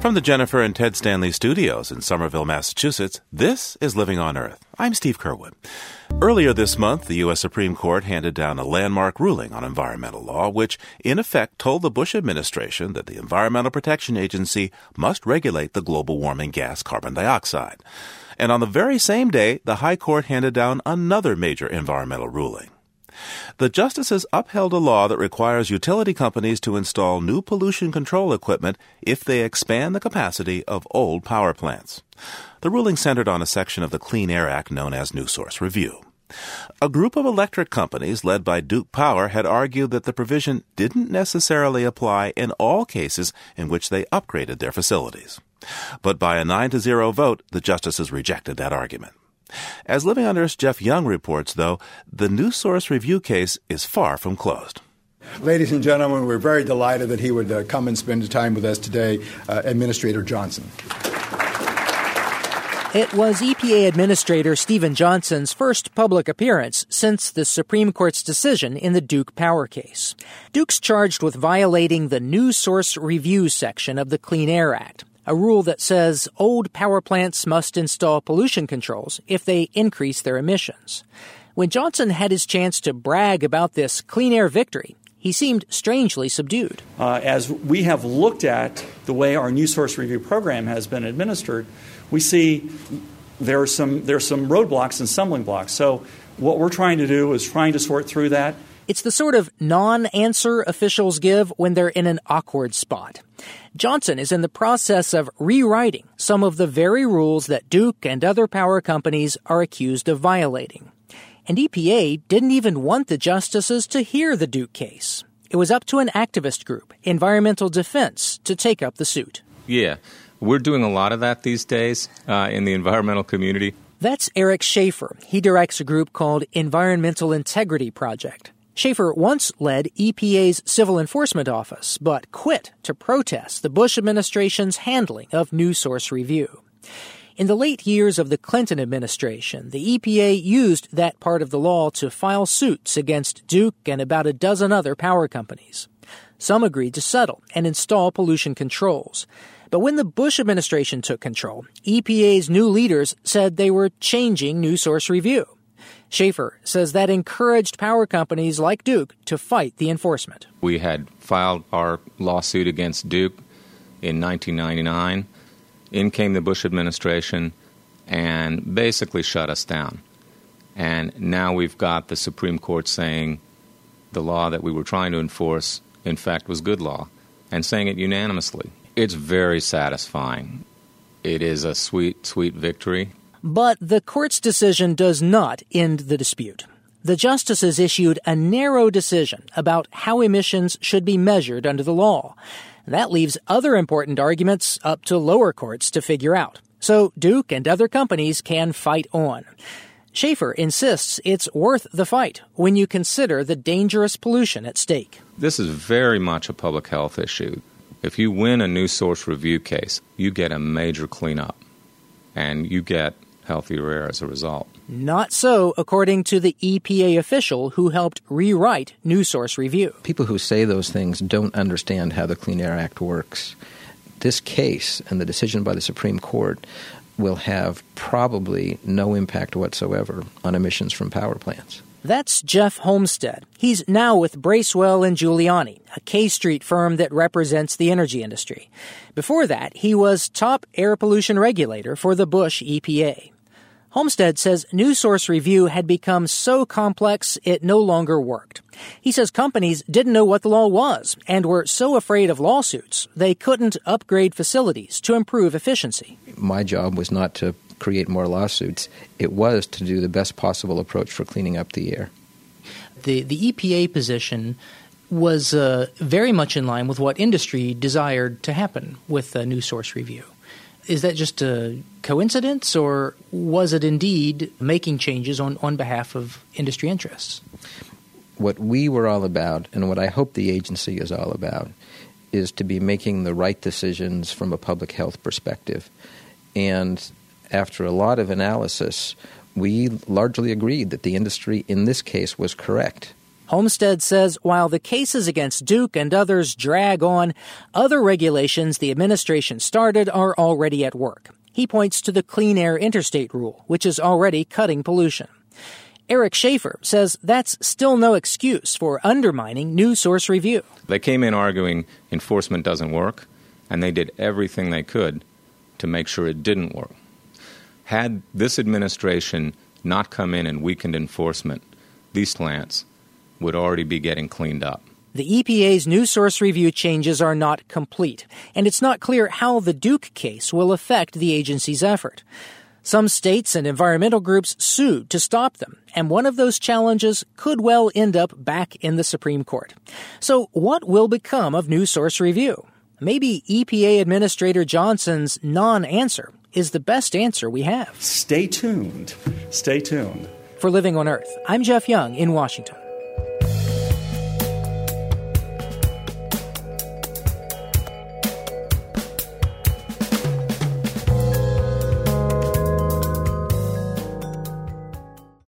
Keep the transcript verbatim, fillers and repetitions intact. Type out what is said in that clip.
From the Jennifer and Ted Stanley studios in Somerville, Massachusetts, this is Living on Earth. I'm Steve Curwood. Earlier this month, the U S Supreme Court handed down a landmark ruling on environmental law, which, in effect, told the Bush administration that the Environmental Protection Agency must regulate the global warming gas carbon dioxide. And on the very same day, the High Court handed down another major environmental ruling. The justices upheld a law that requires utility companies to install new pollution control equipment if they expand the capacity of old power plants. The ruling centered on a section of the Clean Air Act known as New Source Review. A group of electric companies led by Duke Power had argued that the provision didn't necessarily apply in all cases in which they upgraded their facilities. But by a nine to zero vote, the justices rejected that argument. As Living on Earth's Jeff Young reports, though, the New Source Review case is far from closed. Ladies and gentlemen, we're very delighted that he would uh, come and spend time with us today, uh, Administrator Johnson. It was E P A Administrator Stephen Johnson's first public appearance since the Supreme Court's decision in the Duke Power case. Duke's charged with violating the New Source Review section of the Clean Air Act, a rule that says old power plants must install pollution controls if they increase their emissions. When Johnson had his chance to brag about this clean air victory, he seemed strangely subdued. Uh, as we have looked at the way our New Source Review program has been administered, we see there are some there are some roadblocks and stumbling blocks. So what we're trying to do is trying to sort through that. It's the sort of non-answer officials give when they're in an awkward spot. Johnson is in the process of rewriting some of the very rules that Duke and other power companies are accused of violating. And E P A didn't even want the justices to hear the Duke case. It was up to an activist group, Environmental Defense, to take up the suit. Yeah, we're doing a lot of that these days uh, in the environmental community. That's Eric Schaefer. He directs a group called Environmental Integrity Project. Schaefer once led E P A's Civil Enforcement Office, but quit to protest the Bush administration's handling of New Source Review. In the late years of the Clinton administration, the E P A used that part of the law to file suits against Duke and about a dozen other power companies. Some agreed to settle and install pollution controls. But when the Bush administration took control, E P A's new leaders said they were changing New Source Review. Schaefer says that encouraged power companies like Duke to fight the enforcement. We had filed our lawsuit against Duke in nineteen ninety-nine. In came the Bush administration and basically shut us down. And now we've got the Supreme Court saying the law that we were trying to enforce, in fact, was good law, and saying it unanimously. It's very satisfying. It is a sweet, sweet victory. But the court's decision does not end the dispute. The justices issued a narrow decision about how emissions should be measured under the law. That leaves other important arguments up to lower courts to figure out. So Duke and other companies can fight on. Schaefer insists it's worth the fight when you consider the dangerous pollution at stake. This is very much a public health issue. If you win a New Source Review case, you get a major cleanup, and you get healthier air as a result. Not so, according to the E P A official who helped rewrite New Source Review. People who say those things don't understand how the Clean Air Act works. This case and the decision by the Supreme Court will have probably no impact whatsoever on emissions from power plants. That's Jeff Homestead. He's now with Bracewell and Giuliani, a K Street firm that represents the energy industry. Before that, he was top air pollution regulator for the Bush E P A. Homestead says New Source Review had become so complex it no longer worked. He says companies didn't know what the law was and were so afraid of lawsuits they couldn't upgrade facilities to improve efficiency. My job was not to create more lawsuits. It was to do the best possible approach for cleaning up the air. The, the E P A position was uh, very much in line with what industry desired to happen with the New Source Review. Is that just a coincidence, or was it indeed making changes on, on behalf of industry interests? What we were all about, and what I hope the agency is all about, is to be making the right decisions from a public health perspective. And after a lot of analysis, we largely agreed that the industry in this case was correct. Homestead says while the cases against Duke and others drag on, other regulations the administration started are already at work. He points to the Clean Air Interstate Rule, which is already cutting pollution. Eric Schaefer says that's still no excuse for undermining new source review. They came in arguing enforcement doesn't work, and they did everything they could to make sure it didn't work. Had this administration not come in and weakened enforcement, these plants would already be getting cleaned up. The E P A's new source review changes are not complete, and it's not clear how the Duke case will affect the agency's effort. Some states and environmental groups sued to stop them, and one of those challenges could well end up back in the Supreme Court. So what will become of new source review? Maybe E P A Administrator Johnson's non-answer is the best answer we have. Stay tuned. Stay tuned. For Living on Earth, I'm Jeff Young in Washington.